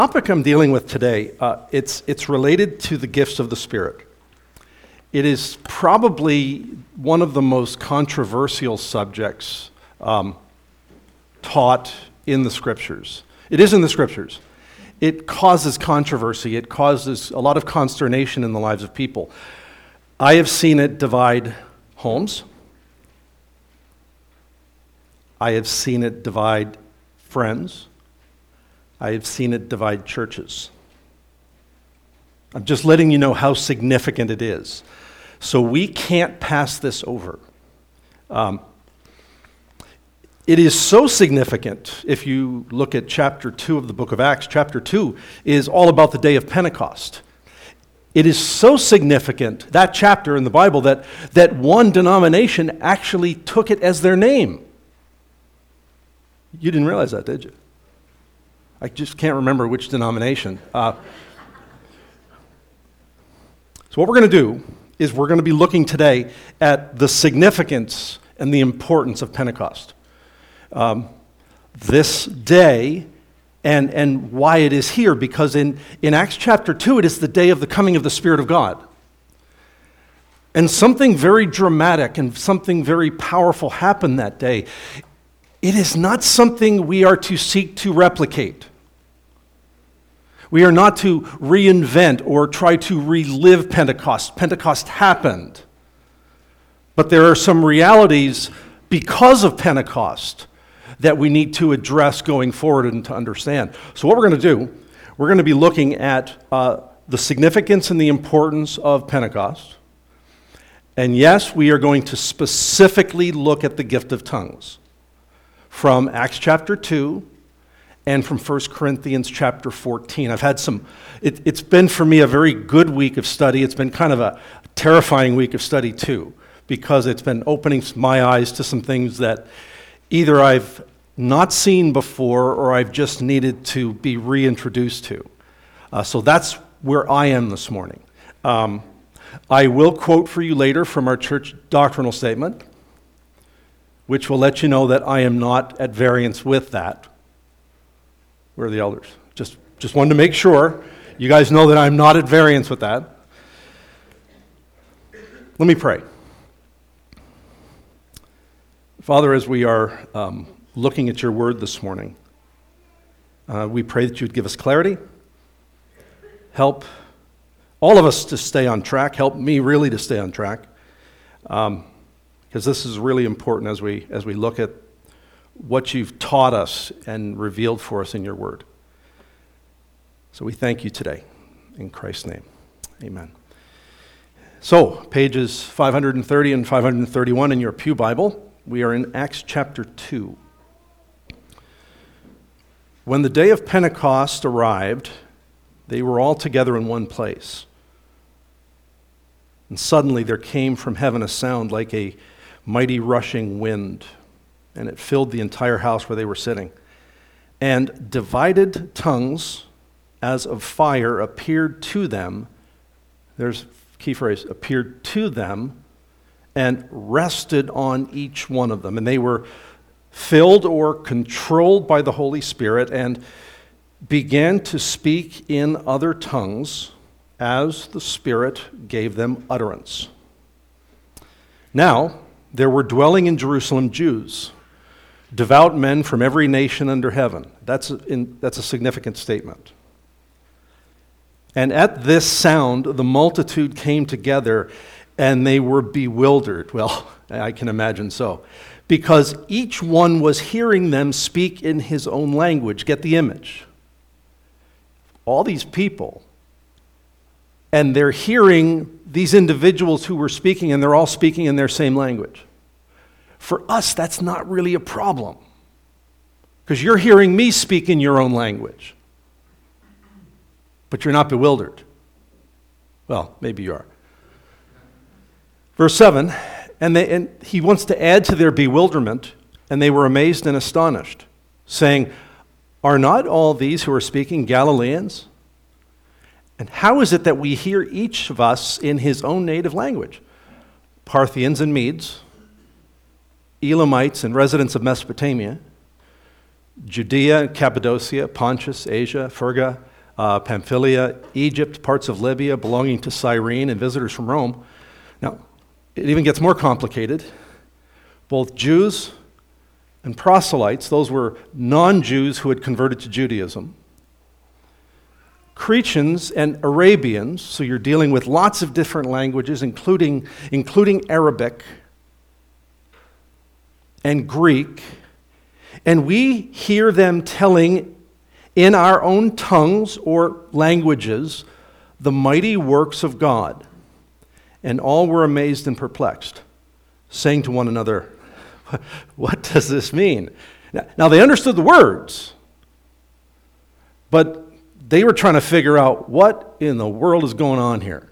topic I'm dealing with today, it's related to the gifts of the Spirit. It is probably one of the most controversial subjects taught in the Scriptures. It is in the Scriptures. It causes controversy. It causes a lot of consternation in the lives of people. I have seen it divide homes. I have seen it divide friends. I have seen it divide churches. I'm just letting you know how significant it is. So we can't pass this over. It is so significant, if you look at chapter 2 of the book of Acts. Chapter 2 is all about the day of Pentecost. It is so significant, that chapter in the Bible, that one denomination actually took it as their name. You didn't realize that, did you? I just can't remember which denomination. So what we're going to do is we're going to be looking today at the significance and the importance of Pentecost. This day and why it is here, because in Acts chapter 2, it is the day of the coming of the Spirit of God. And something very dramatic and something very powerful happened that day. It is not something we are to seek to replicate. We are not to reinvent or try to relive Pentecost. Pentecost happened. But there are some realities because of Pentecost that we need to address going forward and to understand. So what we're going to do, we're going to be looking at the significance and the importance of Pentecost. And yes, we are going to specifically look at the gift of tongues from Acts chapter 2 and from 1 Corinthians chapter 14. I've had it's been for me a very good week of study. It's been kind of a terrifying week of study too, because it's been opening my eyes to some things that either I've not seen before or I've just needed to be reintroduced to. So that's where I am this morning. I will quote for you later from our church doctrinal statement, which will let you know that I am not at variance with that. Where are the elders? Just wanted to make sure you guys know that I'm not at variance with that. Let me pray. Father, as we are looking at your word this morning, we pray that you would give us clarity, help all of us to stay on track, help me really to stay on track, because this is really important as we look at what you've taught us and revealed for us in your word. So we thank you today. In Christ's name, amen. So, pages 530 and 531 in your pew Bible. We are in Acts chapter 2. When the day of Pentecost arrived, they were all together in one place. And suddenly there came from heaven a sound like a mighty rushing wind, and it filled the entire house where they were sitting. And divided tongues as of fire appeared to them. There's key phrase, appeared to them, and rested on each one of them. And they were filled or controlled by the Holy Spirit and began to speak in other tongues as the Spirit gave them utterance. Now, there were dwelling in Jerusalem Jews, devout men from every nation under heaven. That's a significant statement. And at this sound, the multitude came together, and they were bewildered. Well, I can imagine so. Because each one was hearing them speak in his own language. Get the image. All these people, and they're hearing these individuals who were speaking, and they're all speaking in their same language. For us, that's not really a problem, because you're hearing me speak in your own language, but you're not bewildered. Well, maybe you are. Verse 7, and he wants to add to their bewilderment, and they were amazed and astonished, saying, "Are not all these who are speaking Galileans? And how is it that we hear each of us in his own native language? Parthians and Medes, Elamites and residents of Mesopotamia, Judea, Cappadocia, Pontus, Asia, Phrygia, Pamphylia, Egypt, parts of Libya belonging to Cyrene, and visitors from Rome. Now, it even gets more complicated. Both Jews and proselytes, those were non-Jews who had converted to Judaism. Cretans and Arabians, so you're dealing with lots of different languages, including Arabic and Greek, and we hear them telling in our own tongues or languages the mighty works of God. And all were amazed and perplexed, saying to one another, what does this mean? Now they understood the words, but they were trying to figure out what in the world is going on here.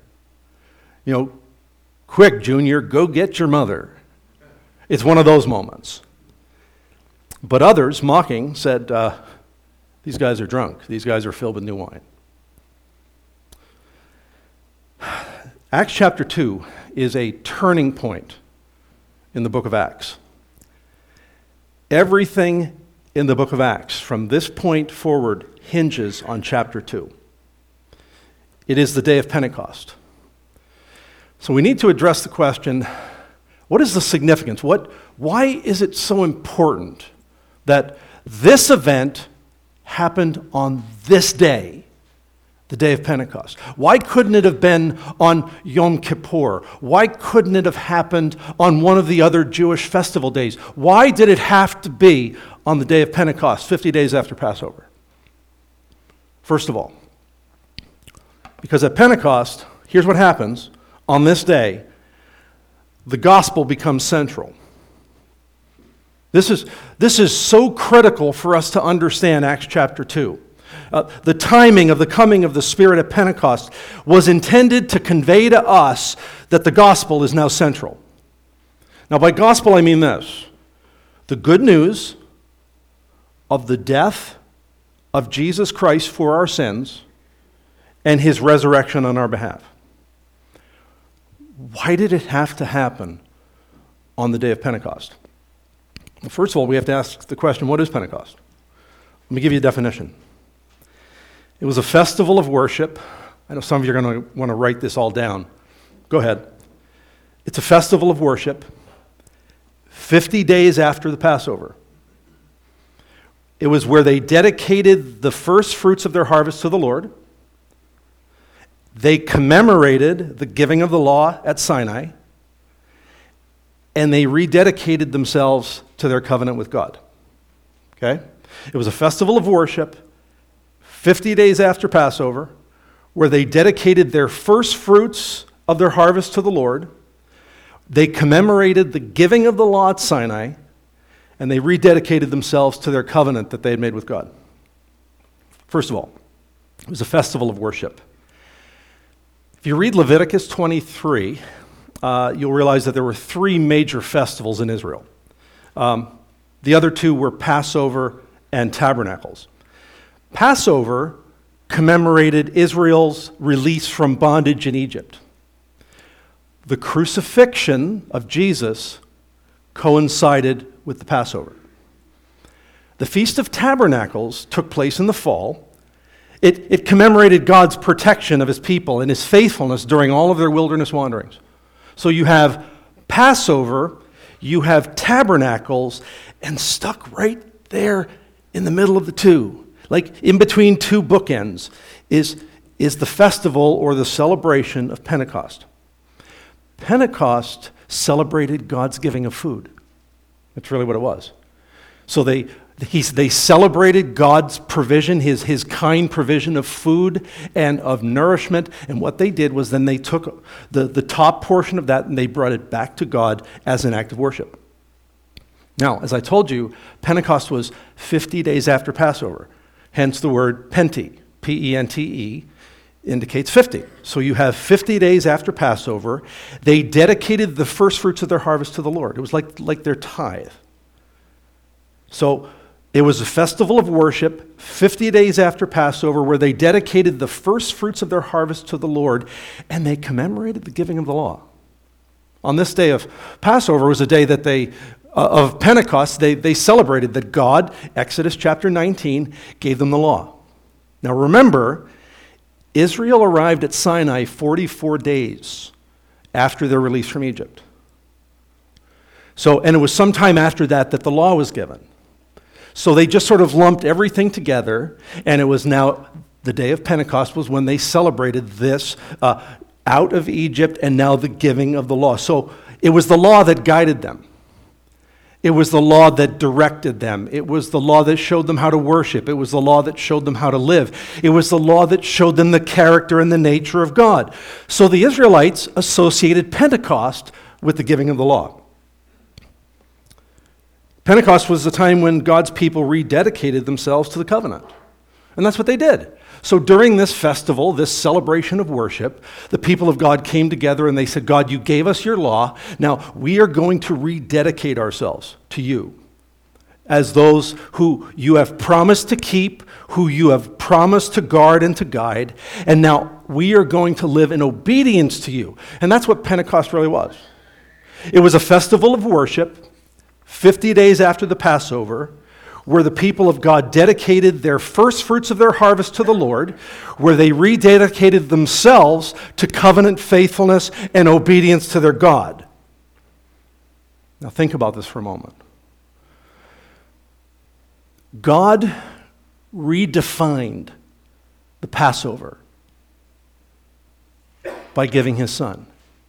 Quick, Junior, go get your mother. It's one of those moments. But others, mocking, said, these guys are drunk. These guys are filled with new wine. Acts chapter 2 is a turning point in the book of Acts. Everything in the book of Acts from this point forward hinges on chapter 2. It is the day of Pentecost. So we need to address the question, what is the significance? Why is it so important that this event happened on this day, the day of Pentecost? Why couldn't it have been on Yom Kippur? Why couldn't it have happened on one of the other Jewish festival days? Why did it have to be on the day of Pentecost, 50 days after Passover? First of all, because at Pentecost, here's what happens. On this day, the gospel becomes central. This is so critical for us to understand Acts chapter 2. The timing of the coming of the Spirit at Pentecost was intended to convey to us that the gospel is now central. Now, by gospel, I mean this: the good news of the death of Jesus Christ for our sins and his resurrection on our behalf. Why did it have to happen on the day of Pentecost? Well, first of all, we have to ask the question, what is Pentecost? Let me give you a definition. It was a festival of worship. I know some of you are going to want to write this all down. Go ahead. It's a festival of worship 50 days after the Passover. It was where they dedicated the first fruits of their harvest to the Lord. They commemorated the giving of the law at Sinai, and they rededicated themselves to their covenant with God. Okay? It was a festival of worship 50 days after Passover, where they dedicated their first fruits of their harvest to the Lord. They commemorated the giving of the law at Sinai, and they rededicated themselves to their covenant that they had made with God. First of all, it was a festival of worship. If you read Leviticus 23, you'll realize that there were 3 major festivals in Israel. The other 2 were Passover and Tabernacles. Passover commemorated Israel's release from bondage in Egypt. The crucifixion of Jesus coincided with the Passover. The Feast of Tabernacles took place in the fall. It commemorated God's protection of his people and his faithfulness during all of their wilderness wanderings. So you have Passover, you have Tabernacles, and stuck right there in the middle of the two, like in between 2 bookends, is the festival or the celebration of Pentecost. Pentecost celebrated God's giving of food. That's really what it was. So they celebrated God's provision, his kind provision of food and of nourishment. And what they did was then they took the top portion of that and they brought it back to God as an act of worship. Now, as I told you, Pentecost was 50 days after Passover. Hence the word Pente, P-E-N-T-E, indicates 50. So you have 50 days after Passover. They dedicated the first fruits of their harvest to the Lord. It was like their tithe. So it was a festival of worship 50 days after Passover where they dedicated the first fruits of their harvest to the Lord, and they commemorated the giving of the law. On this day of Passover was a day that of Pentecost, they celebrated that God, Exodus chapter 19, gave them the law. Now remember, Israel arrived at Sinai 44 days after their release from Egypt. And it was sometime after that that the law was given. So they just sort of lumped everything together, and it was now the day of Pentecost was when they celebrated this out of Egypt and now the giving of the law. So it was the law that guided them. It was the law that directed them. It was the law that showed them how to worship. It was the law that showed them how to live. It was the law that showed them the character and the nature of God. So the Israelites associated Pentecost with the giving of the law. Pentecost was the time when God's people rededicated themselves to the covenant. And that's what they did. So during this festival, this celebration of worship, the people of God came together and they said, God, you gave us your law. Now we are going to rededicate ourselves to you as those who you have promised to keep, who you have promised to guard and to guide. And now we are going to live in obedience to you. And that's what Pentecost really was. It was a festival of worship, 50 days after the Passover, where the people of God dedicated their first fruits of their harvest to the Lord, where they rededicated themselves to covenant faithfulness and obedience to their God. Now think about this for a moment. God redefined the Passover by giving his Son.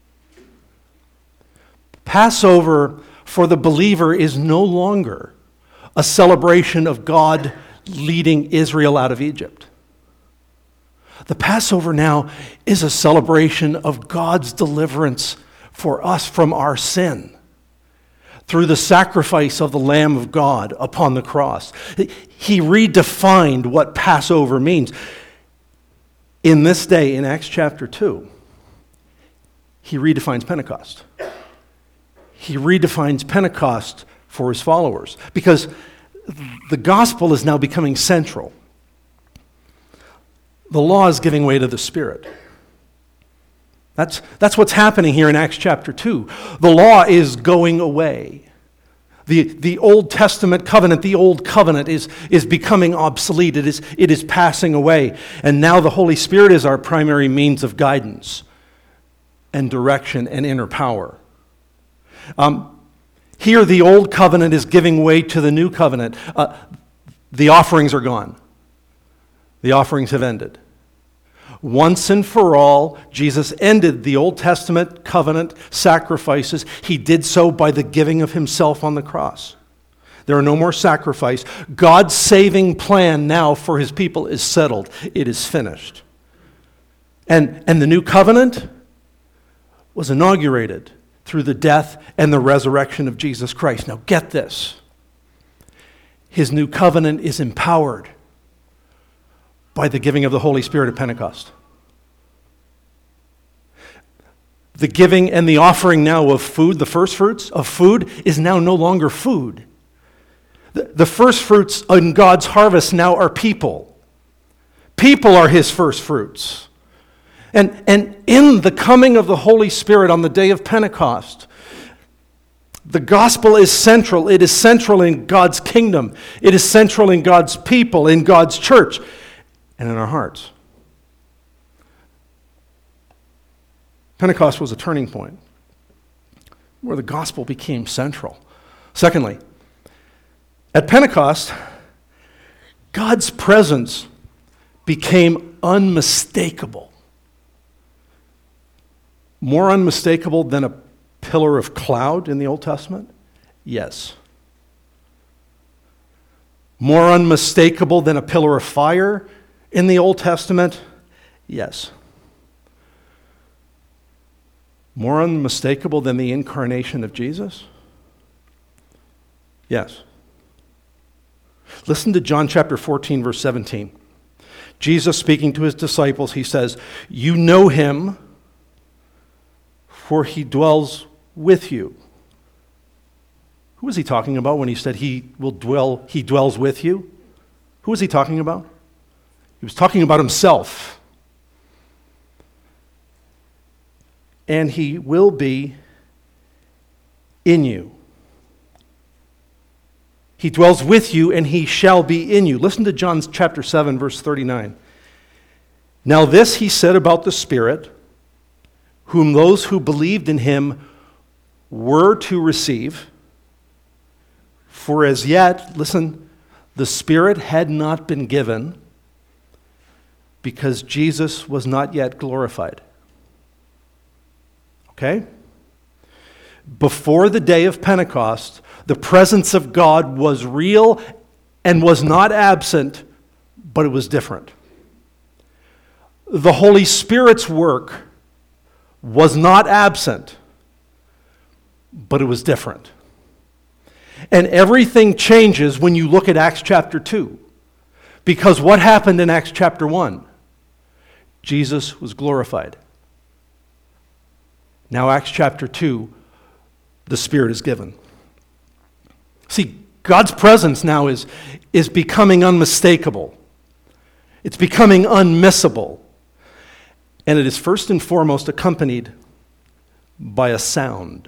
Passover for the believer is no longer a celebration of God leading Israel out of Egypt. The Passover now is a celebration of God's deliverance for us from our sin through the sacrifice of the Lamb of God upon the cross. He redefined what Passover means. In this day, in Acts chapter 2, he redefines Pentecost. He redefines Pentecost for his followers, because the gospel is now becoming central. The law is giving way to the Spirit. That's what's happening here in Acts chapter 2. The law is going away. The Old Testament covenant, the old covenant is becoming obsolete. It is passing away. And now the Holy Spirit is our primary means of guidance and direction and inner power. Here, the old covenant is giving way to the new covenant. The offerings are gone. The offerings have ended. Once and for all, Jesus ended the Old Testament covenant sacrifices. He did so by the giving of himself on the cross. There are no more sacrifice. God's saving plan now for his people is settled. It is finished. And the new covenant was inaugurated through the death and the resurrection of Jesus Christ. Now get this. His new covenant is empowered by the giving of the Holy Spirit at Pentecost. The giving and the offering now of food, the first fruits of food, is now no longer food. The first fruits in God's harvest now are people. People are his first fruits. And in the coming of the Holy Spirit on the day of Pentecost, the gospel is central. It is central in God's kingdom. It is central in God's people, in God's church, and in our hearts. Pentecost was a turning point where the gospel became central. Secondly, at Pentecost, God's presence became unmistakable. More unmistakable than a pillar of cloud in the Old Testament? Yes. More unmistakable than a pillar of fire in the Old Testament? Yes. More unmistakable than the incarnation of Jesus? Yes. Listen to John chapter 14, verse 17. Jesus speaking to his disciples, he says, "You know him, for he dwells with you." Who was he talking about when he said he dwells with you? Who was he talking about? He was talking about himself. And he will be in you. He dwells with you, and he shall be in you. Listen to John chapter 7, verse 39. Now this he said about the Spirit, whom those who believed in him were to receive. For as yet, listen, the Spirit had not been given because Jesus was not yet glorified. Okay? Before the day of Pentecost, the presence of God was real and was not absent, but it was different. The Holy Spirit's work was not absent, but it was different. And everything changes when you look at Acts chapter 2. Because what happened in Acts chapter 1? Jesus was glorified. Now Acts chapter 2, the Spirit is given. See, God's presence now is becoming unmistakable. It's becoming unmissable. And it is first and foremost accompanied by a sound.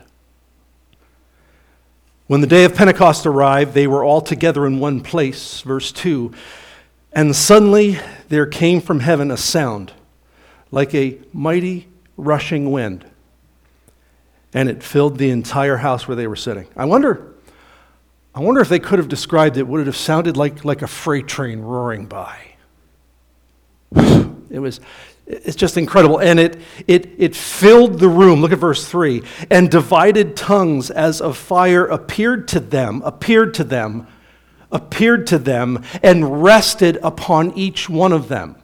When the day of Pentecost arrived, they were all together in one place, verse 2. And suddenly there came from heaven a sound, like a mighty rushing wind. And it filled the entire house where they were sitting. I wonder if they could have described it, would it have sounded like a freight train roaring by? It's just incredible. And it filled the room. Look at verse 3. And divided tongues as of fire appeared to them, and rested upon each one of them.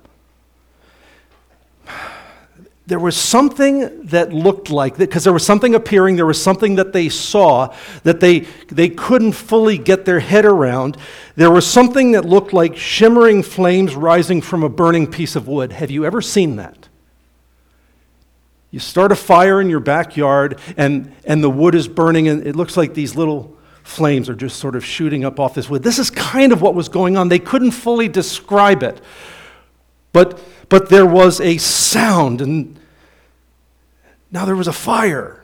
There was something that looked like, because there was something appearing, there was something that they saw that they couldn't fully get their head around. There was something that looked like shimmering flames rising from a burning piece of wood. Have you ever seen that? You start a fire in your backyard and the wood is burning, and it looks like these little flames are just sort of shooting up off this wood. This is kind of what was going on. They couldn't fully describe it. But there was a sound, and now there was a fire.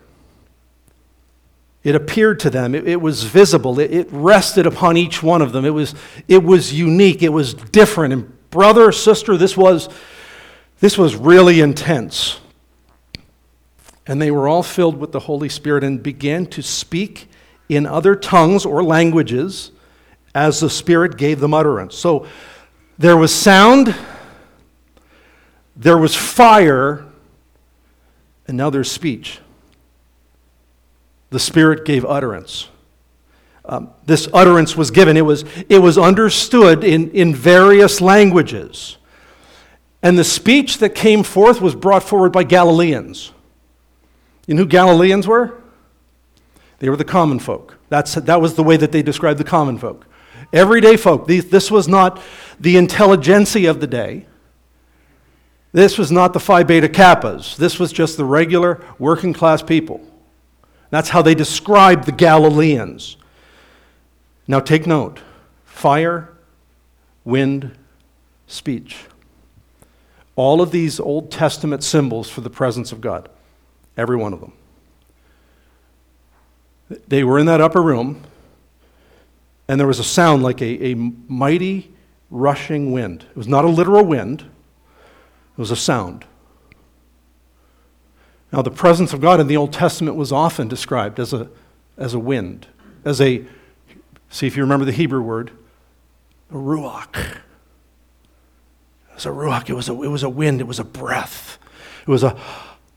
It appeared to them. It was visible. It rested upon each one of them. It was unique. It was different. And brother, sister, this was really intense. And they were all filled with the Holy Spirit and began to speak in other tongues or languages as the Spirit gave them utterance. So there was sound, there was fire, and now there's speech. The Spirit gave utterance. This utterance was given. It was understood in various languages. And the speech that came forth was brought forward by Galileans. You know who Galileans were? They were the common folk. That was the way that they described the common folk. Everyday folk. This was not the intelligentsia of the day. This was not the Phi Beta Kappas. This was just the regular working class people. That's how they described the Galileans. Now take note. Fire, wind, speech. All of these Old Testament symbols for the presence of God. Every one of them. They were in that upper room, and there was a sound like a mighty rushing wind. It was not a literal wind. It was a sound. Now, the presence of God in the Old Testament was often described as a wind, see if you remember the Hebrew word, a ruach. It was a ruach. It was a wind. It was a breath. It was a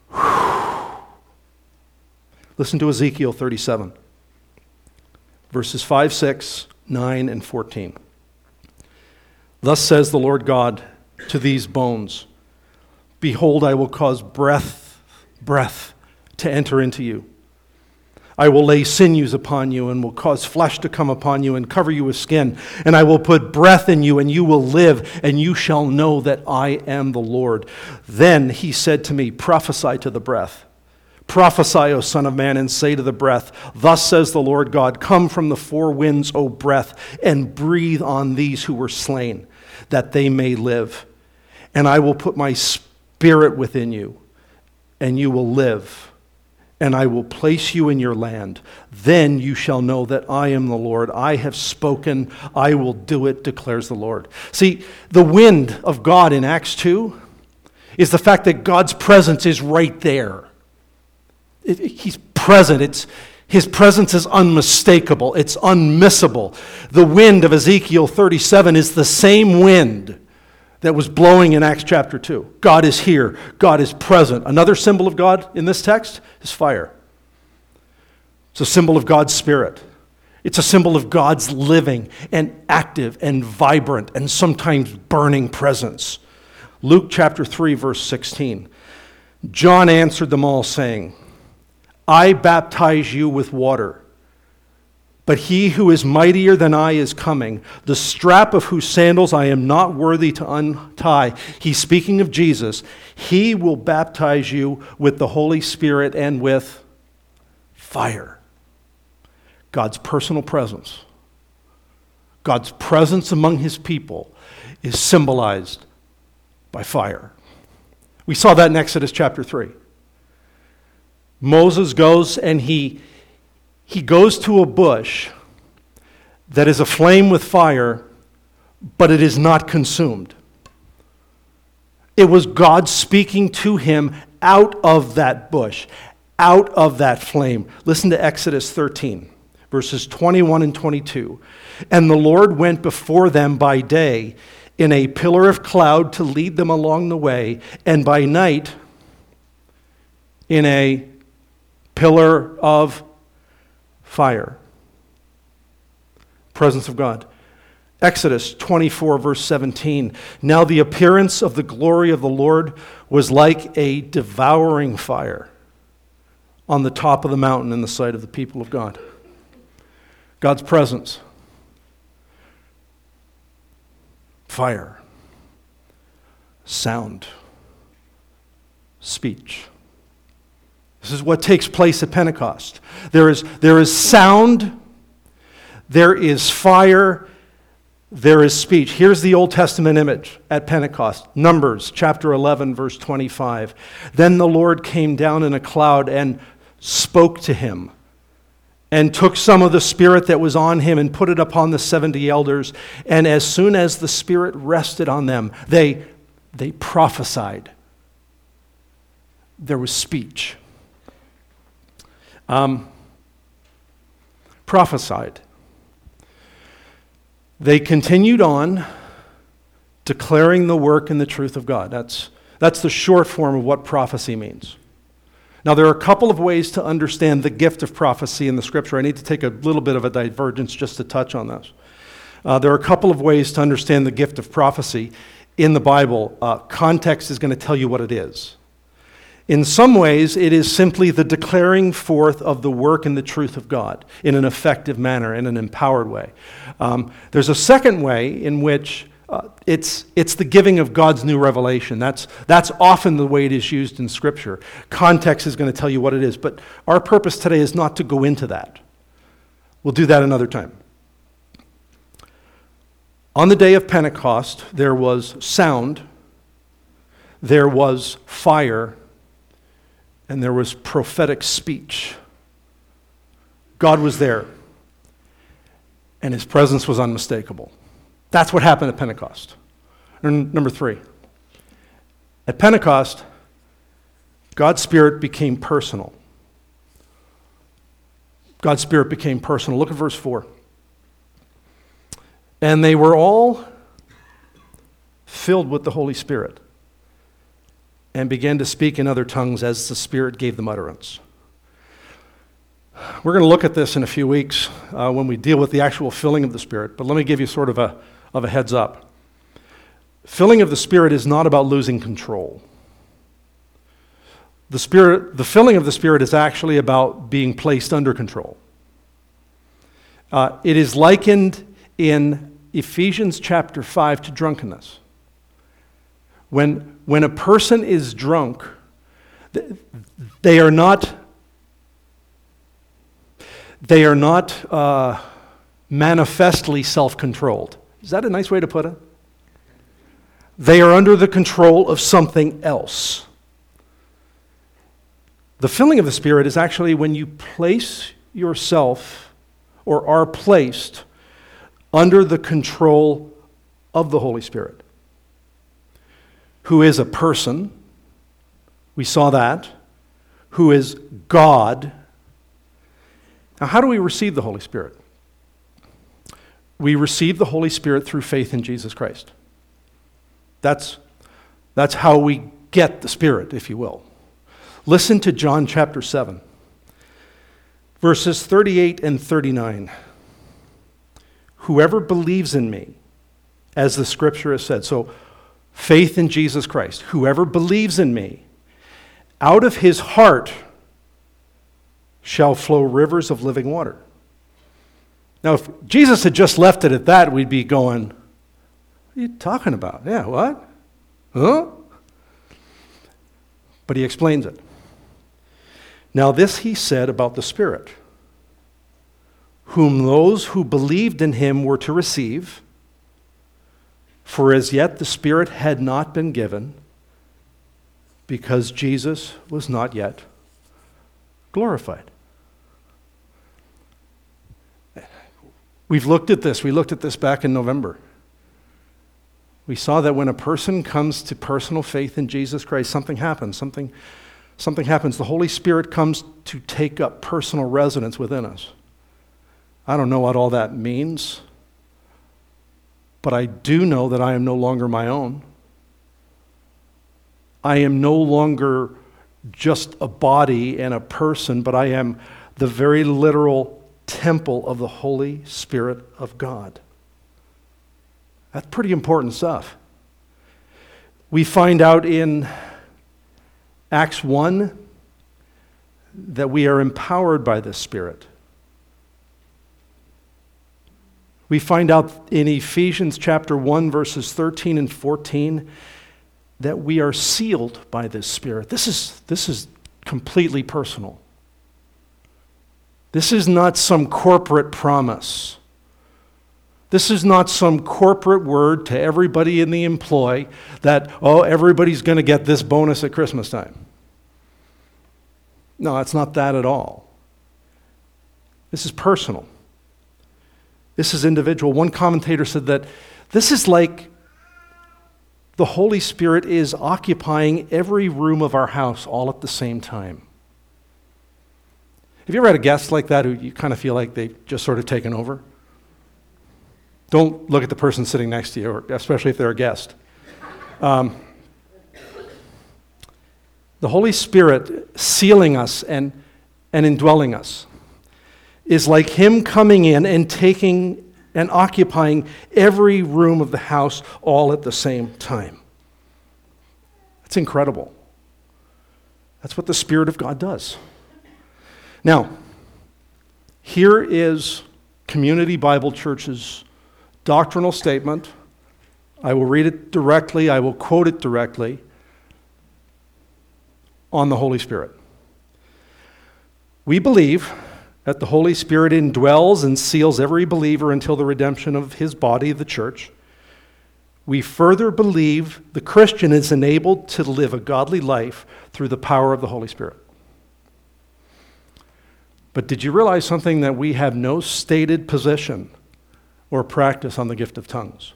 Listen to Ezekiel 37, verses 5, 6, 9, and 14. Thus says the Lord God to these bones, behold, I will cause breath to enter into you. I will lay sinews upon you and will cause flesh to come upon you and cover you with skin. And I will put breath in you and you will live and you shall know that I am the Lord. Then he said to me, prophesy to the breath. Prophesy, O Son of Man, and say to the breath, thus says the Lord God, come from the four winds, O breath, and breathe on these who were slain, that they may live. And I will put my spirit within you, and you will live, and I will place you in your land. Then you shall know that I am the Lord. I have spoken. I will do it, declares the Lord. See, the wind of God in Acts 2 is the fact that God's presence is right there. He's present. His presence is unmistakable. It's unmissable. The wind of Ezekiel 37 is the same wind that was blowing in Acts chapter 2. God is here. God is present. Another symbol of God in this text is fire. It's a symbol of God's Spirit. It's a symbol of God's living and active and vibrant and sometimes burning presence. Luke chapter 3, verse 16. John answered them all, saying, I baptize you with water, but he who is mightier than I is coming, the strap of whose sandals I am not worthy to untie. He's speaking of Jesus. He will baptize you with the Holy Spirit and with fire. God's personal presence. God's presence among his people is symbolized by fire. We saw that in Exodus chapter 3. Moses goes and he goes to a bush that is aflame with fire, but it is not consumed. It was God speaking to him out of that bush, out of that flame. Listen to Exodus 13, verses 21 and 22. And the Lord went before them by day in a pillar of cloud to lead them along the way, and by night in a pillar of fire. Presence of God. Exodus 24, verse 17. Now the appearance of the glory of the Lord was like a devouring fire on the top of the mountain in the sight of the people of God. God's presence. Fire. Sound. Speech. This is what takes place at Pentecost. There is sound, there is fire, there is speech. Here's the Old Testament image at Pentecost. Numbers chapter 11, verse 25. Then the Lord came down in a cloud and spoke to him, and took some of the Spirit that was on him and put it upon the 70 elders. And as soon as the Spirit rested on them, they prophesied. There was speech. Prophesied. They continued on declaring the work and the truth of God. That's the short form of what prophecy means. Now, there are a couple of ways to understand the gift of prophecy in the Scripture. I need to take a little bit of a divergence just to touch on this. There are a couple of ways to understand the gift of prophecy in the Bible. Context is going to tell you what it is. In some ways, it is simply the declaring forth of the work and the truth of God in an effective manner, in an empowered way. There's a second way in which it's the giving of God's new revelation. That's often the way it is used in Scripture. Context is going to tell you what it is, but our purpose today is not to go into that. We'll do that another time. On the day of Pentecost, there was sound, there was fire, and there was prophetic speech. God was there, and his presence was unmistakable. That's what happened at Pentecost. Number 3, at Pentecost, God's Spirit became personal. God's Spirit became personal. Look at verse 4. And they were all filled with the Holy Spirit and began to speak in other tongues as the Spirit gave them utterance. We're going to look at this in a few weeks when we deal with the actual filling of the Spirit, but let me give you sort of a heads up. Filling of the Spirit is not about losing control. The filling of the Spirit is actually about being placed under control. It is likened in Ephesians chapter 5 to drunkenness. When a person is drunk, they are not manifestly self-controlled. Is that a nice way to put it? They are under the control of something else. The filling of the Spirit is actually when you place yourself or are placed under the control of the Holy Spirit, who is a person. We saw that. Who is God. Now, how do we receive the Holy Spirit? We receive the Holy Spirit through faith in Jesus Christ. That's how we get the Spirit, if you will. Listen to John chapter 7, verses 38 and 39. Whoever believes in me, as the scripture has said, so faith in Jesus Christ, whoever believes in me, out of his heart shall flow rivers of living water. Now, if Jesus had just left it at that, we'd be going, what are you talking about? Yeah, what? Huh? But he explains it. Now, this he said about the Spirit, whom those who believed in him were to receive, for as yet the Spirit had not been given, because Jesus was not yet glorified. We've looked at this. We looked at this back in November. We saw that when a person comes to personal faith in Jesus Christ, something happens. Something happens. The Holy Spirit comes to take up personal residence within us. I don't know what all that means, but I do know that I am no longer my own. I am no longer just a body and a person, but I am the very literal temple of the Holy Spirit of God. That's pretty important stuff. We find out in Acts 1 that we are empowered by the Spirit. We find out in Ephesians chapter 1, verses 13 and 14, that we are sealed by this Spirit. This is completely personal. This is not some corporate promise. This is not some corporate word to everybody in the employ that, everybody's going to get this bonus at Christmas time. No, it's not that at all. This is personal. This is individual. One commentator said that this is like the Holy Spirit is occupying every room of our house all at the same time. Have you ever had a guest like that who you kind of feel like they've just sort of taken over? Don't look at the person sitting next to you, or especially if they're a guest. The Holy Spirit sealing us and indwelling us is like Him coming in and taking and occupying every room of the house all at the same time. That's incredible. That's what the Spirit of God does. Now, here is Community Bible Church's doctrinal statement. I will read it directly. I will quote it directly on the Holy Spirit. We believe that the Holy Spirit indwells and seals every believer until the redemption of his body, the church. We further believe the Christian is enabled to live a godly life through the power of the Holy Spirit. But did you realize something, that we have no stated position or practice on the gift of tongues?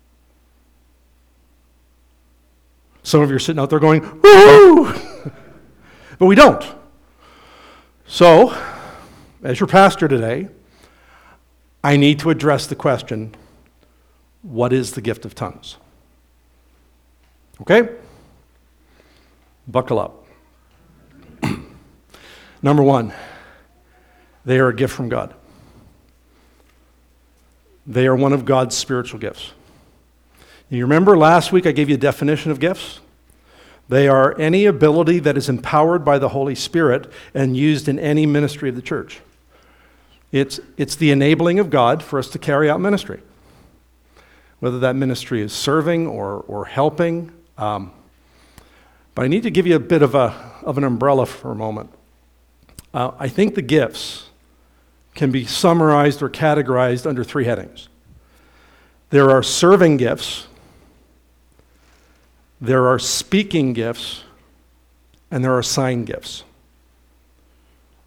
Some of you are sitting out there going, woo! But we don't. So, as your pastor today, I need to address the question, what is the gift of tongues? Okay? Buckle up. Number one, they are a gift from God. They are one of God's spiritual gifts. You remember last week I gave you a definition of gifts? They are any ability that is empowered by the Holy Spirit and used in any ministry of the church. It's the enabling of God for us to carry out ministry. Whether that ministry is serving or helping. But I need to give you a bit of an umbrella for a moment. I think the gifts can be summarized or categorized under three headings. There are serving gifts, there are speaking gifts, and there are sign gifts.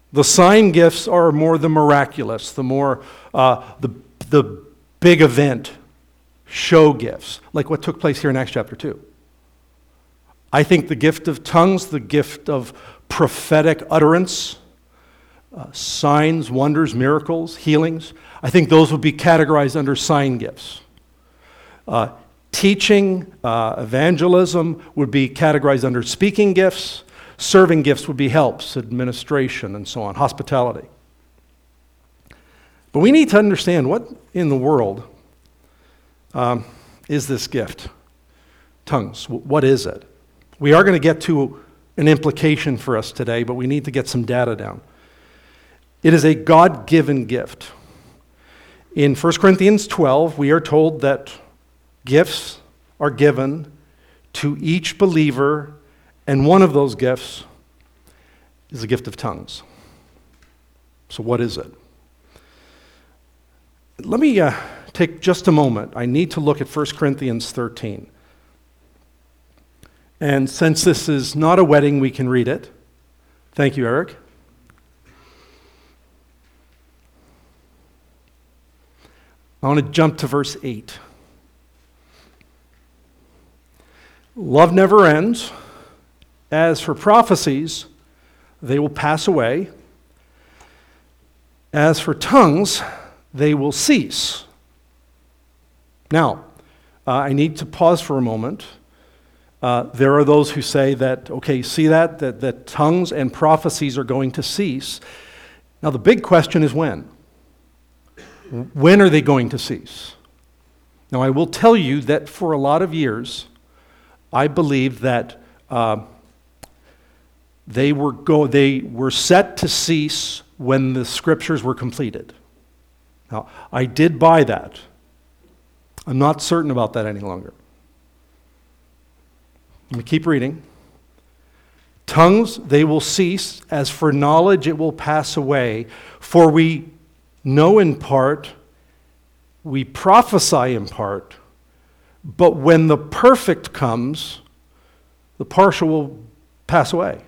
The sign gifts are more the miraculous, the more the big event show gifts, like what took place here in Acts chapter 2. I think the gift of tongues, the gift of prophetic utterance, signs, wonders, miracles, healings, I think those would be categorized under sign gifts. Teaching, evangelism would be categorized under speaking gifts. Serving gifts would be helps, administration, and so on, hospitality. But we need to understand what in the world is this gift? Tongues. What is it? We are going to get to an implication for us today, but we need to get some data down. It is a God-given gift. In 1 Corinthians 12, we are told that gifts are given to each believer, and one of those gifts is the gift of tongues. So what is it? Let me take just a moment. I need to look at 1 Corinthians 13. And since this is not a wedding, we can read it. Thank you, Eric. I want to jump to verse 8. Love never ends. As for prophecies, they will pass away. As for tongues, they will cease. Now, I need to pause for a moment. There are those who say that, okay, see that tongues and prophecies are going to cease. Now, the big question is when? When are they going to cease? Now, I will tell you that for a lot of years, I believed that they were set to cease when the scriptures were completed. Now, I did buy that. I'm not certain about that any longer. Let me keep reading. Tongues, they will cease. As for knowledge, it will pass away. For we know in part, we prophesy in part, but when the perfect comes, the partial will pass away.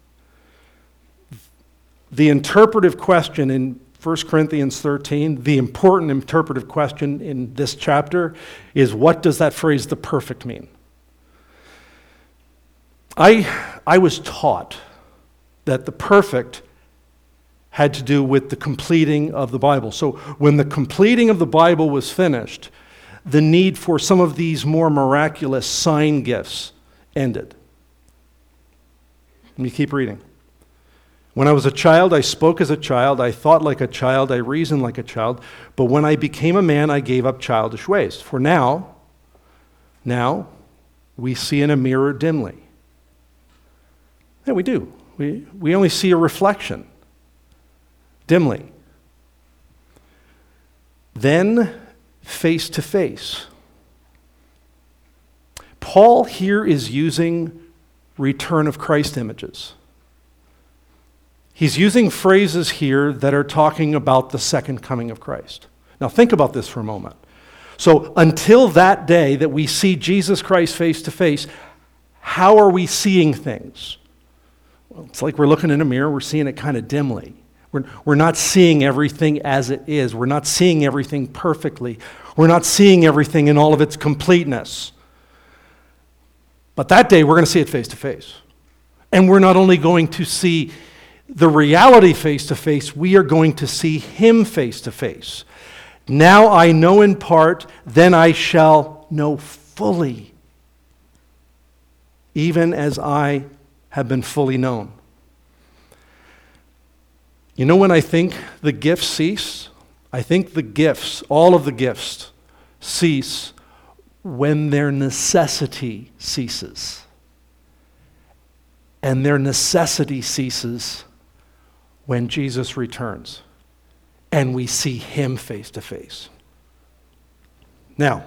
The interpretive question in 1 Corinthians 13, the important interpretive question in this chapter is, what does that phrase, the perfect, mean? I was taught that the perfect had to do with the completing of the Bible. So when the completing of the Bible was finished, the need for some of these more miraculous sign gifts ended. Let me keep reading. When I was a child, I spoke as a child, I thought like a child, I reasoned like a child, but when I became a man, I gave up childish ways. For now, we see in a mirror dimly. Yeah, we do. We only see a reflection, dimly. Then, face to face. Paul here is using return of Christ images. He's using phrases here that are talking about the second coming of Christ. Now think about this for a moment. So until that day that we see Jesus Christ face to face, how are we seeing things? Well, it's like we're looking in a mirror, we're seeing it kind of dimly. We're not seeing everything as it is. We're not seeing everything perfectly. We're not seeing everything in all of its completeness. But that day, we're going to see it face to face. And we're not only going to see the reality face to face, we are going to see Him face to face. Now I know in part, then I shall know fully, even as I have been fully known. You know when I think the gifts cease? I think the gifts, all of the gifts, cease when their necessity ceases. And their necessity ceases when Jesus returns and we see Him face to face. Now,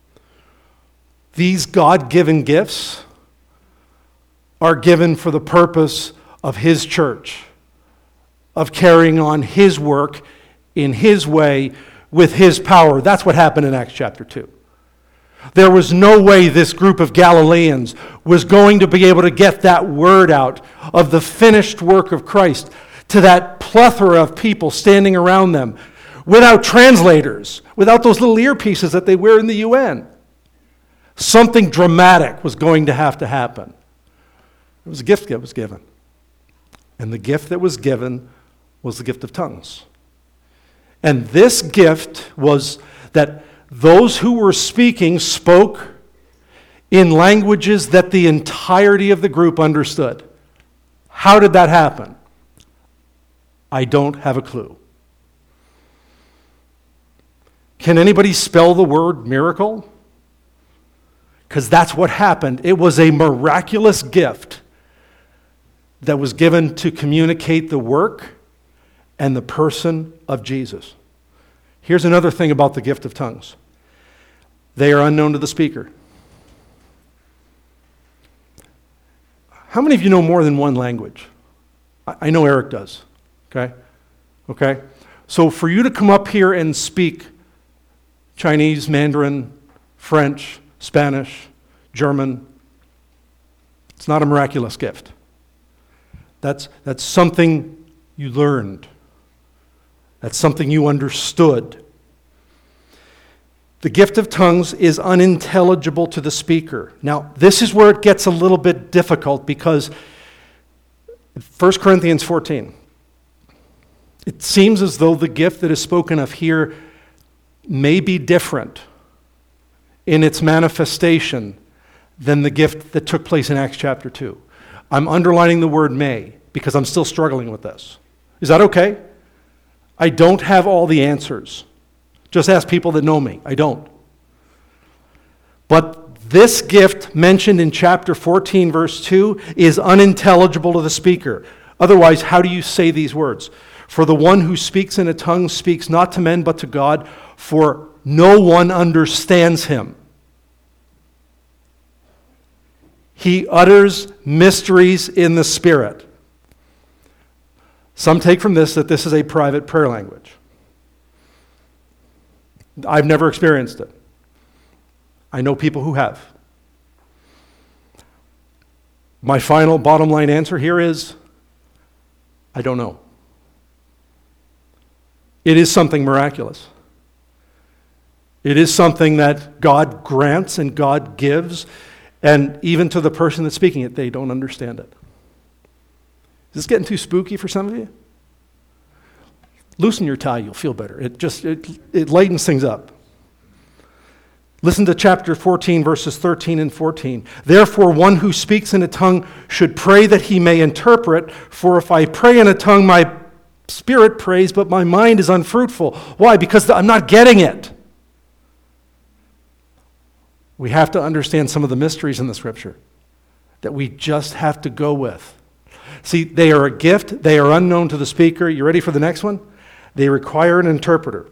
these God-given gifts are given for the purpose of His church, of carrying on His work in His way with His power. That's what happened in Acts chapter 2. There was no way this group of Galileans was going to be able to get that word out of the finished work of Christ. to that plethora of people standing around them without translators, without those little earpieces that they wear in the UN. Something dramatic was going to happen. It was a gift that was given. And the gift that was given was the gift of tongues. And this gift was that those who were speaking spoke in languages that the entirety of the group understood. How did that happen? I don't have a clue. Can anybody spell the word miracle? Because that's what happened. It was a miraculous gift that was given to communicate the work and the person of Jesus. Here's another thing about the gift of tongues. They are unknown to the speaker. How many of you know more than one language? I know Eric does. Okay? So for you to come up here and speak Chinese, Mandarin, French, Spanish, German, it's not a miraculous gift. That's something you learned. That's something you understood. The gift of tongues is unintelligible to the speaker. Now, this is where it gets a little bit difficult because 1 Corinthians 14, it seems as though the gift that is spoken of here may be different in its manifestation than the gift that took place in Acts chapter 2. I'm underlining the word may because I'm still struggling with this. Is that okay? I don't have all the answers. Just ask people that know me. I don't. But this gift mentioned in chapter 14, verse 2, is unintelligible to the speaker. Otherwise, how do you say these words? For the one who speaks in a tongue speaks not to men but to God, for no one understands him. He utters mysteries in the Spirit. Some take from this that this is a private prayer language. I've never experienced it. I know people who have. My final bottom line answer here is, I don't know. It is something miraculous. It is something that God grants and God gives, and even to the person that's speaking it, they don't understand it. Is this getting too spooky for some of you? Loosen your tie, you'll feel better. It lightens things up. Listen to chapter 14, verses 13 and 14. Therefore, one who speaks in a tongue should pray that he may interpret, for if I pray in a tongue, my spirit prays, but my mind is unfruitful. Why? Because I'm not getting it. We have to understand some of the mysteries in the Scripture that we just have to go with. See, they are a gift. They are unknown to the speaker. You ready for the next one? They require an interpreter.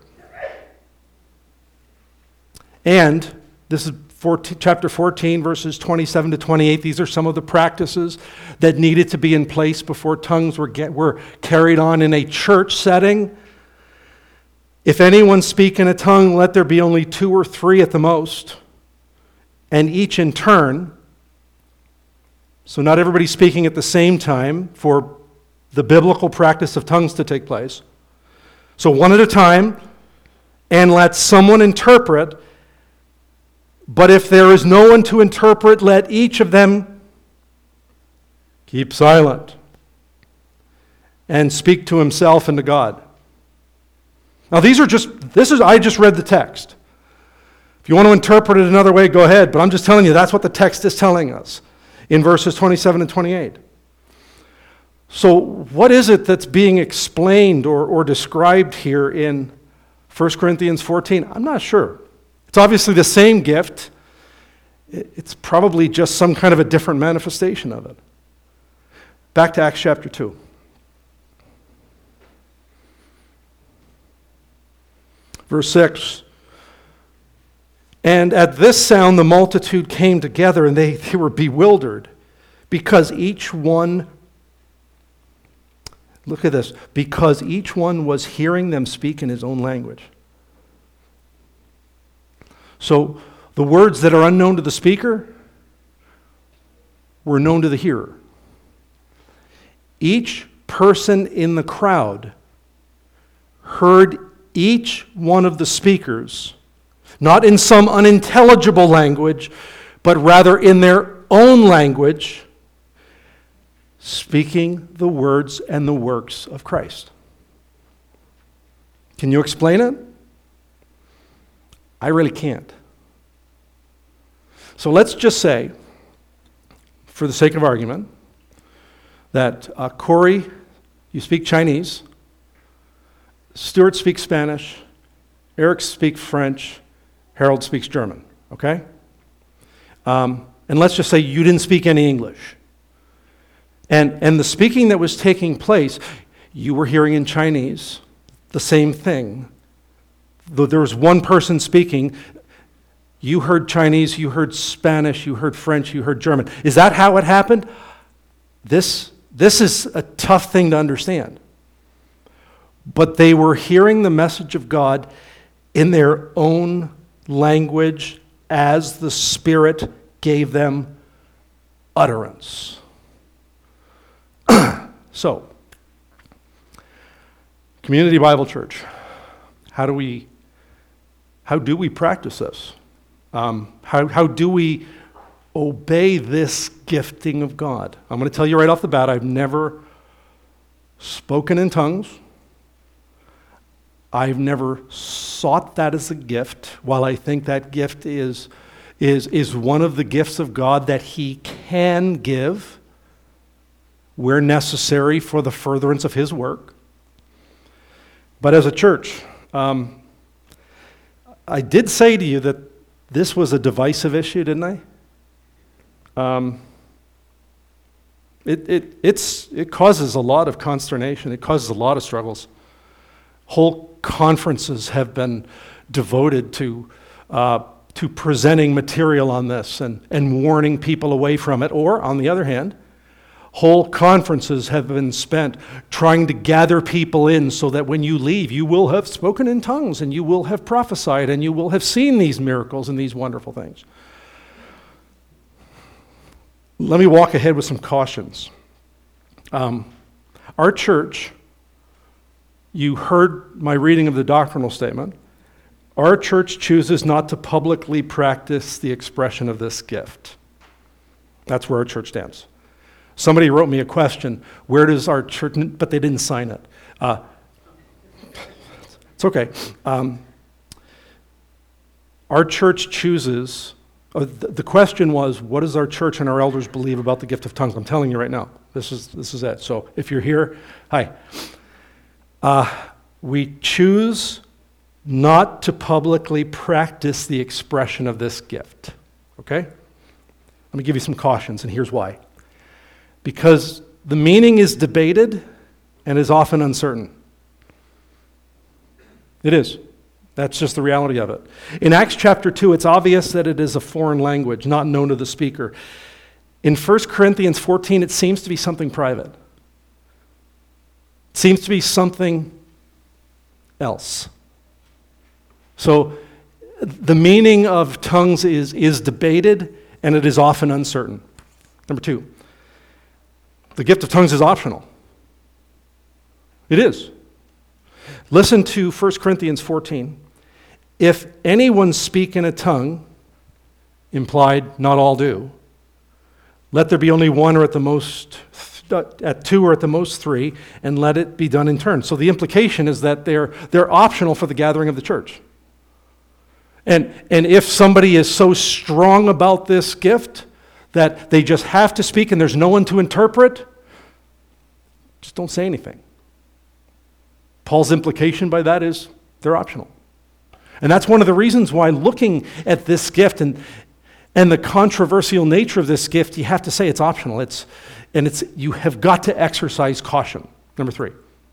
And this is chapter 14, verses 27 to 28. These are some of the practices that needed to be in place before tongues were carried on in a church setting. If anyone speak in a tongue, let there be only 2 or 3 at the most, and each in turn. So not everybody speaking at the same time for the biblical practice of tongues to take place. So one at a time, and let someone interpret. But if there is no one to interpret, let each of them keep silent and speak to himself and to God. Now I just read the text. If you want to interpret it another way, go ahead. But I'm just telling you, that's what the text is telling us in verses 27 and 28. So what is it that's being explained or described here in 1 Corinthians 14? I'm not sure. It's obviously the same gift. It's probably just some kind of a different manifestation of it. Back to Acts chapter 2. Verse 6. And at this sound the multitude came together, and they were bewildered, because each one, look at this, because each one was hearing them speak in his own language. So the words that are unknown to the speaker were known to the hearer. Each person in the crowd heard each one of the speakers, not in some unintelligible language, but rather in their own language, speaking the words and the works of Christ. Can you explain it? I really can't. So let's just say, for the sake of argument, that Corey, you speak Chinese, Stuart speaks Spanish, Eric speaks French, Harold speaks German, okay? And let's just say you didn't speak any English. And the speaking that was taking place, you were hearing in Chinese the same thing. Though there was one person speaking, you heard Chinese, you heard Spanish, you heard French, you heard German. Is that how it happened? This is a tough thing to understand. But they were hearing the message of God in their own language as the Spirit gave them utterance. So, Community Bible Church, how do we practice this? How do we obey this gifting of God? I'm going to tell you right off the bat, I've never spoken in tongues. I've never sought that as a gift, while I think that gift is one of the gifts of God that He can give where necessary for the furtherance of His work. But as a church, I did say to you that this was a divisive issue, didn't I? It causes a lot of consternation. It causes a lot of struggles. Whole conferences have been devoted to presenting material on this and warning people away from it. Or, on the other hand, whole conferences have been spent trying to gather people in so that when you leave, you will have spoken in tongues and you will have prophesied and you will have seen these miracles and these wonderful things. Let me walk ahead with some cautions. Our church, you heard my reading of the doctrinal statement. Our church chooses not to publicly practice the expression of this gift. That's where our church stands. Somebody wrote me a question, where does our church, but they didn't sign it. It's okay. Our church chooses, the question was, what does our church and our elders believe about the gift of tongues? I'm telling you right now, this is it. So if you're here, hi. We choose not to publicly practice the expression of this gift, okay? Let me give you some cautions, and here's why. Because the meaning is debated and is often uncertain. It is. That's just the reality of it. In Acts chapter 2, it's obvious that it is a foreign language, not known to the speaker. In 1 Corinthians 14, it seems to be something private. It seems to be something else. So the meaning of tongues is debated and it is often uncertain. Number 2. The gift of tongues is optional. It is. Listen to 1 Corinthians 14. If anyone speak in a tongue, implied not all do, let there be only one or at two or at the most three, and let it be done in turn. So the implication is that they're optional for the gathering of the church. And if somebody is so strong about this gift that they just have to speak and there's no one to interpret, just don't say anything. Paul's implication by that is they're optional. And that's one of the reasons why looking at this gift and the controversial nature of this gift, you have to say it's optional. You have got to exercise caution. Number 3.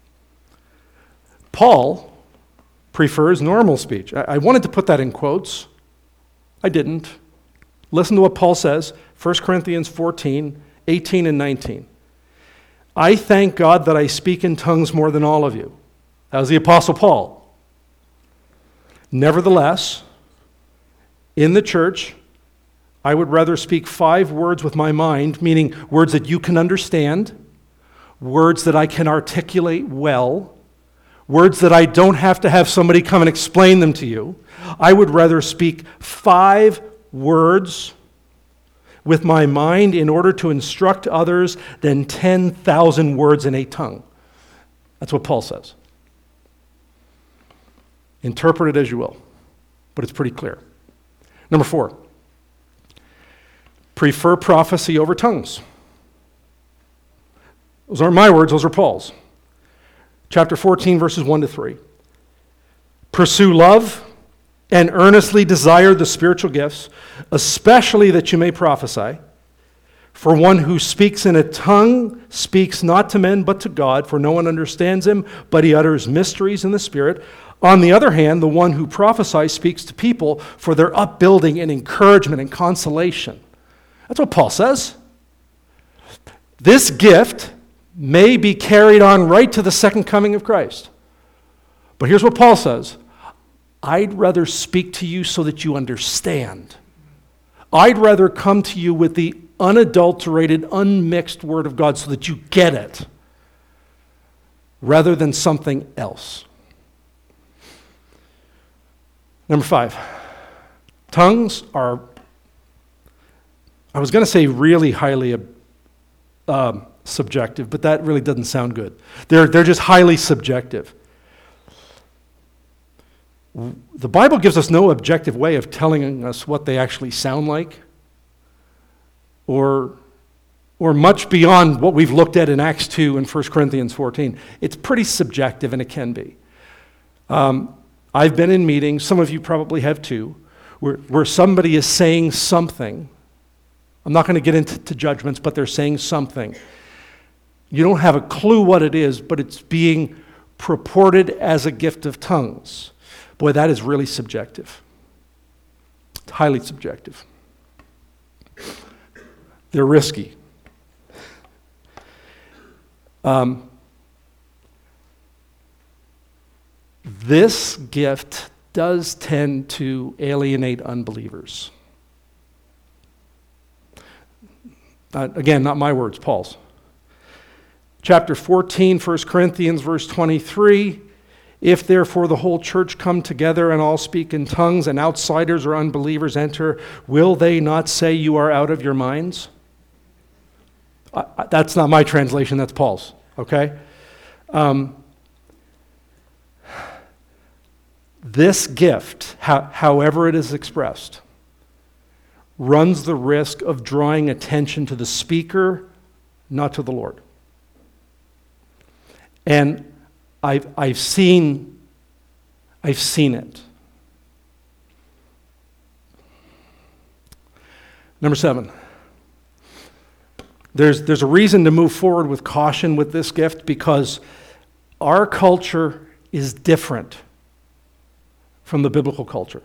Paul prefers normal speech. I wanted to put that in quotes. I didn't. Listen to what Paul says, 1 Corinthians 14, 18 and 19. I thank God that I speak in tongues more than all of you. That was the Apostle Paul. Nevertheless, in the church, I would rather speak 5 words with my mind, meaning words that you can understand, words that I can articulate well, words that I don't have to have somebody come and explain them to you. I would rather speak 5 words with my mind in order to instruct others than 10,000 words in a tongue. That's what Paul says. Interpret it as you will, but it's pretty clear. Number 4, prefer prophecy over tongues. Those aren't my words, those are Paul's. Chapter 14, verses 1 to 3. Pursue love and earnestly desire the spiritual gifts, especially that you may prophesy. For one who speaks in a tongue speaks not to men but to God, for no one understands him, but he utters mysteries in the Spirit. On the other hand, the one who prophesies speaks to people for their upbuilding and encouragement and consolation. That's what Paul says. This gift may be carried on right to the second coming of Christ. But here's what Paul says. I'd rather speak to you so that you understand. I'd rather come to you with the unadulterated, unmixed Word of God so that you get it, rather than something else. Number 5, tongues are, I was going to say really highly subjective, but that really doesn't sound good. They're just highly subjective. The Bible gives us no objective way of telling us what they actually sound like, or much beyond what we've looked at in Acts 2 and 1 Corinthians 14. It's pretty subjective, and it can be. I've been in meetings, some of you probably have too, where somebody is saying something. I'm not going to get into judgments, but they're saying something. You don't have a clue what it is, but it's being purported as a gift of tongues. Boy, that is really subjective. It's highly subjective. They're risky. This gift does tend to alienate unbelievers. Again, not my words, Paul's. Chapter 14, 1 Corinthians, verse 23. If therefore the whole church come together and all speak in tongues, and outsiders or unbelievers enter, will they not say you are out of your minds? That's not my translation, that's Paul's, okay? This gift, however it is expressed, runs the risk of drawing attention to the speaker, not to the Lord. And I've seen it. Number 7. There's a reason to move forward with caution with this gift because our culture is different from the biblical culture.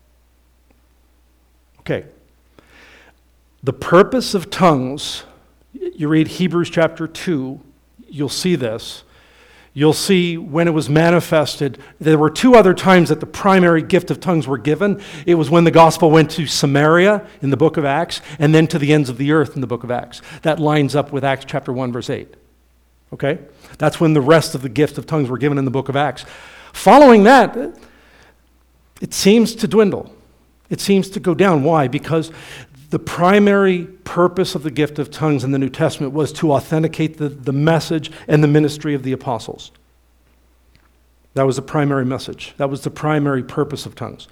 Okay. The purpose of tongues, you read Hebrews chapter 2, you'll see this. You'll see when it was manifested, there were 2 other times that the primary gift of tongues were given. It was when the gospel went to Samaria in the book of Acts, and then to the ends of the earth in the book of Acts. That lines up with Acts chapter 1, verse 8. Okay? That's when the rest of the gift of tongues were given in the book of Acts. Following that, it seems to dwindle. It seems to go down. Why? Because the primary purpose of the gift of tongues in the New Testament was to authenticate the message and the ministry of the apostles. That was the primary message. That was the primary purpose of tongues.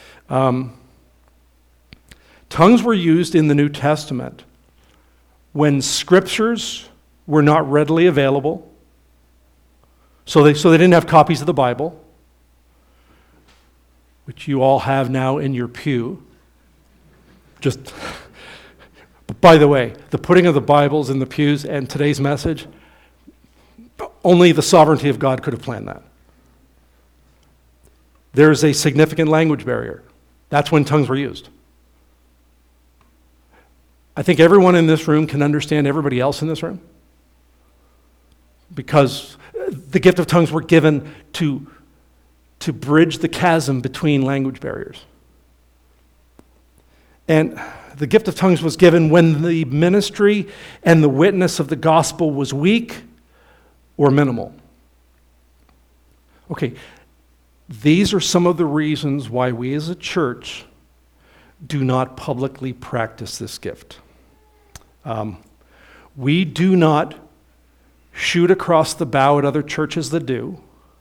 Tongues were used in the New Testament when scriptures were not readily available, so they didn't have copies of the Bible, which you all have now in your pew. By the way, the putting of the Bibles in the pews and today's message, only the sovereignty of God could have planned that. There's a significant language barrier. That's when tongues were used. I think everyone in this room can understand everybody else in this room, because the gift of tongues were given to bridge the chasm between language barriers. And the gift of tongues was given when the ministry and the witness of the gospel was weak, or minimal. Okay, these are some of the reasons why we as a church do not publicly practice this gift. We do not shoot across the bow at other churches that do.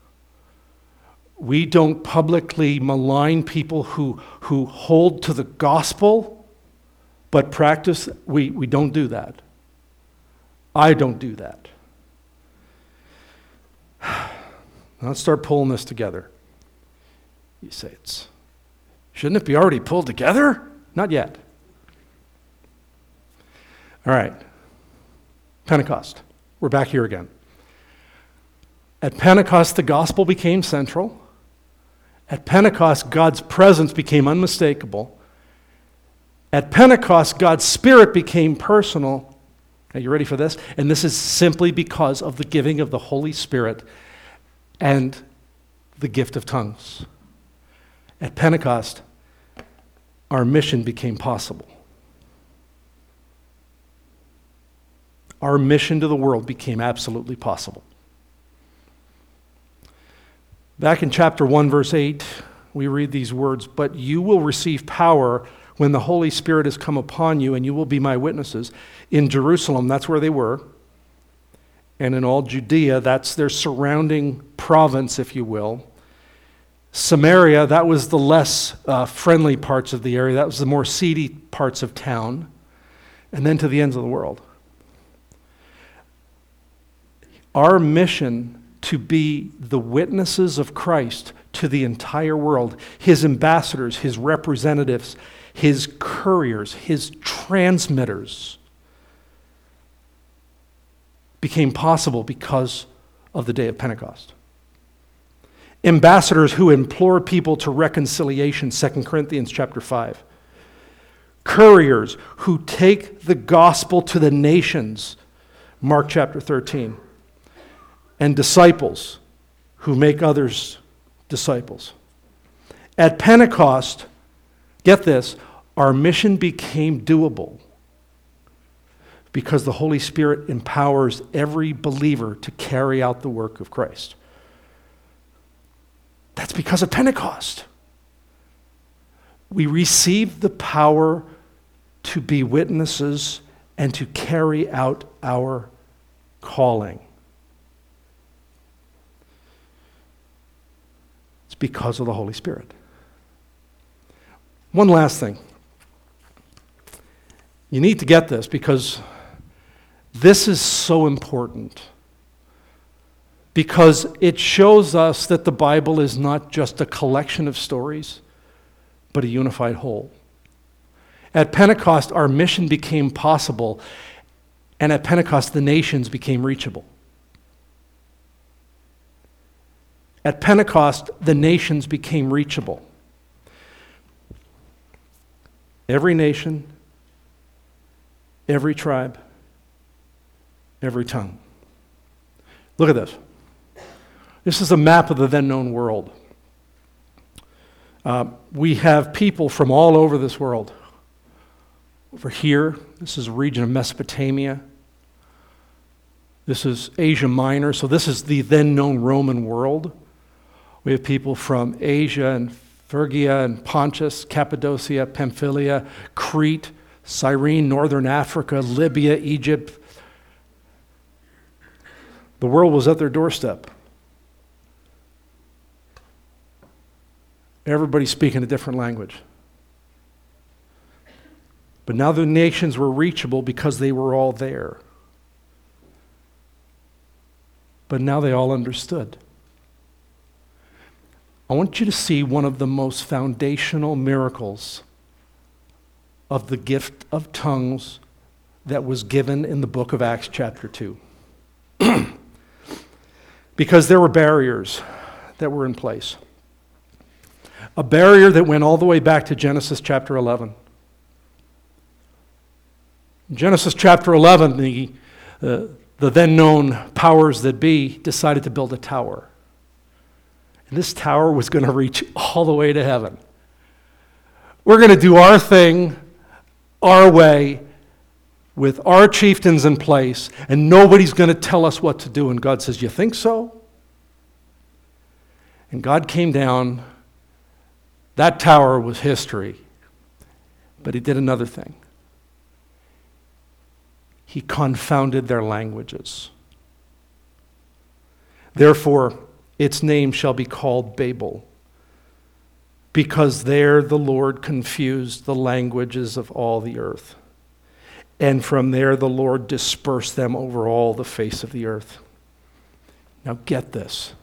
We don't publicly malign people who hold to the gospel but practice. We don't do that. I don't do that. Let's start pulling this together. You say, shouldn't it be already pulled together? Not yet. All right. Pentecost. We're back here again. At Pentecost, the gospel became central. At Pentecost, God's presence became unmistakable. At Pentecost, God's Spirit became personal. Are you ready for this? And this is simply because of the giving of the Holy Spirit and the gift of tongues. At Pentecost, our mission became possible. Our mission to the world became absolutely possible. Back in chapter 1, verse 8, we read these words, "But you will receive power when the Holy Spirit has come upon you, and you will be my witnesses in Jerusalem," that's where they were, "and in all Judea," that's their surrounding province, if you will. Samaria, that was the less friendly parts of the area. That was the more seedy parts of town. And then to the ends of the world. Our mission to be the witnesses of Christ to the entire world, his ambassadors, his representatives, his couriers, his transmitters, became possible because of the day of Pentecost. Ambassadors who implore people to reconciliation, 2 Corinthians chapter 5. Couriers who take the gospel to the nations, Mark chapter 13. And disciples who make others disciples. At Pentecost, get this, our mission became doable because the Holy Spirit empowers every believer to carry out the work of Christ. That's because of Pentecost. We received the power to be witnesses and to carry out our calling. It's because of the Holy Spirit. One last thing. You need to get this because this is so important. Because it shows us that the Bible is not just a collection of stories, but a unified whole. At Pentecost, our mission became possible, and at Pentecost, the nations became reachable. At Pentecost, the nations became reachable. Every nation, every tribe, every tongue. Look at this. This is a map of the then known world. We have people from all over this world. Over here, this is a region of Mesopotamia. This is Asia Minor, so this is the then known Roman world. We have people from Asia and Phrygia and Pontus, Cappadocia, Pamphylia, Crete, Cyrene, Northern Africa, Libya, Egypt. The world was at their doorstep. Everybody speaking a different language. But now the nations were reachable because they were all there. But now they all understood. I want you to see one of the most foundational miracles of the gift of tongues that was given in the book of Acts chapter 2. Because there were barriers that were in place. A barrier that went all the way back to Genesis chapter 11. In Genesis chapter 11, the then known powers that be decided to build a tower. And this tower was going to reach all the way to heaven. We're going to do our thing, our way. with our chieftains in place, and nobody's going to tell us what to do. And God says, you think so? And God came down. That tower was history. But he did another thing. He confounded their languages. Therefore, its name shall be called Babel, because there the Lord confused the languages of all the earth. And from there the Lord dispersed them over all the face of the earth. Now get this.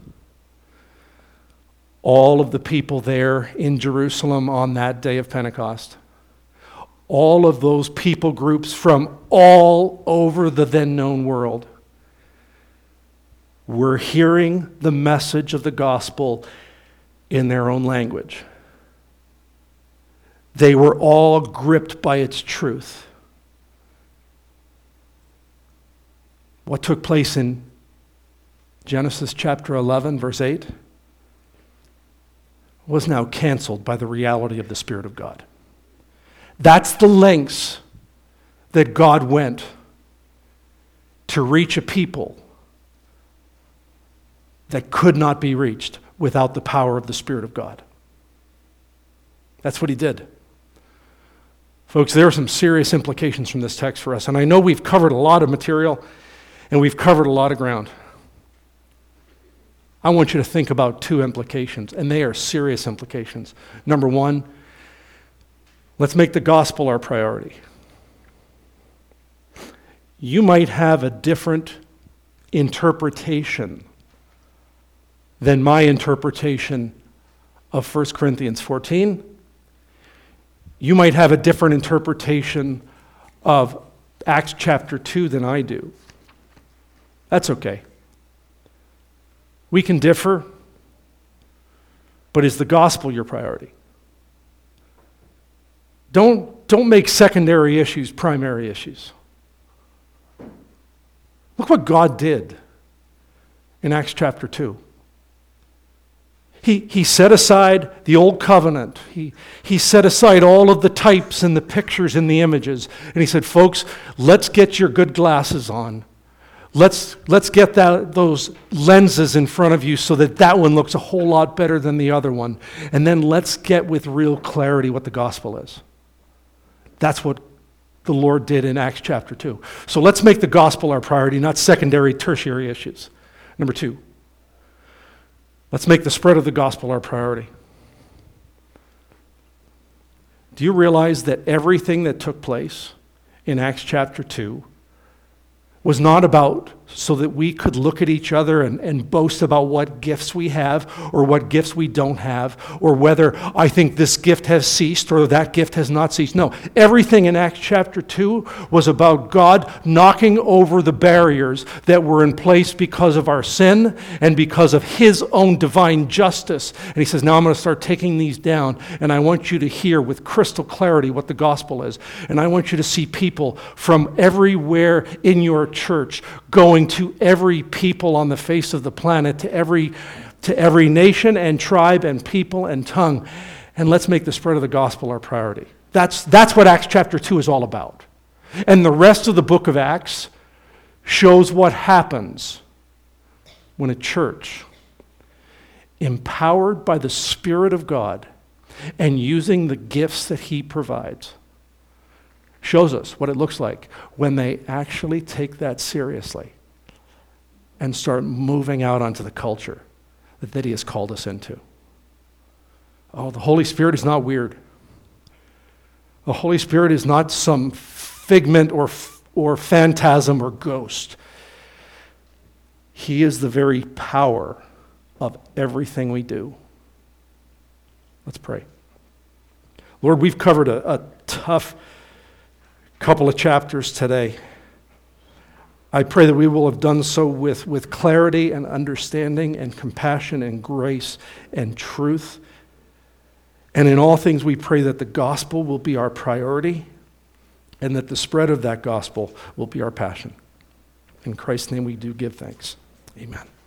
All of the people there in Jerusalem on that day of Pentecost, all of those people groups from all over the then known world, were hearing the message of the gospel in their own language. They were all gripped by its truth. What took place in Genesis chapter 11, verse 8, was now canceled by the reality of the Spirit of God. That's the lengths that God went to reach a people that could not be reached without the power of the Spirit of God. That's what he did. Folks, there are some serious implications from this text for us, and I know we've covered a lot of material and we've covered a lot of ground. I want you to think about two implications, and they are serious implications. Number one, let's make the gospel our priority. You might have a different interpretation than my interpretation of 1 Corinthians 14. You might have a different interpretation of Acts chapter 2 than I do. That's okay. We can differ, but is the gospel your priority? Don't make secondary issues primary issues. Look what God did in Acts chapter 2. He set aside the old covenant. He set aside all of the types and the pictures and the images. And he said, folks, let's get your good glasses on. Let's get those lenses in front of you so that one looks a whole lot better than the other one. And then let's get with real clarity what the gospel is. That's what the Lord did in Acts chapter 2. So let's make the gospel our priority, not secondary, tertiary issues. Number two, let's make the spread of the gospel our priority. Do you realize that everything that took place in Acts chapter 2 was not about so that we could look at each other and boast about what gifts we have or what gifts we don't have, or whether I think this gift has ceased or that gift has not ceased. No, everything in Acts chapter 2 was about God knocking over the barriers that were in place because of our sin and because of his own divine justice. And he says, now I'm going to start taking these down, and I want you to hear with crystal clarity what the gospel is. And I want you to see people from everywhere in your church going to every people on the face of the planet, to every nation and tribe and people and tongue. And let's make the spread of the gospel our priority. That's what Acts chapter 2 is all about. And the rest of the book of Acts shows what happens when a church, empowered by the Spirit of God and using the gifts that he provides, shows us what it looks like when they actually take that seriously and start moving out onto the culture that he has called us into. Oh, the Holy Spirit is not weird. The Holy Spirit is not some figment or phantasm or ghost. He is the very power of everything we do. Let's pray. Lord, we've covered a tough couple of chapters today. I pray that we will have done so with clarity and understanding and compassion and grace and truth. And in all things we pray that the gospel will be our priority and that the spread of that gospel will be our passion. In Christ's name we do give thanks. Amen.